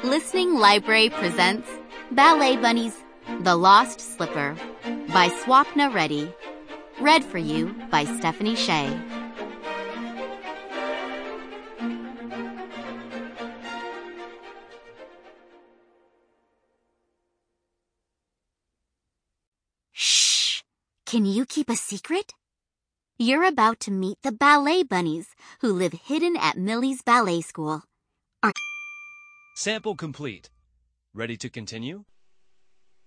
Listening Library presents Ballet Bunnies, The Lost Slipper by Swapna Reddy. Read for you by Stephanie Shea. Shh! Can you keep a secret? You're about to meet the Ballet Bunnies, who live hidden at Millie's Ballet School. Sample complete. Ready to continue?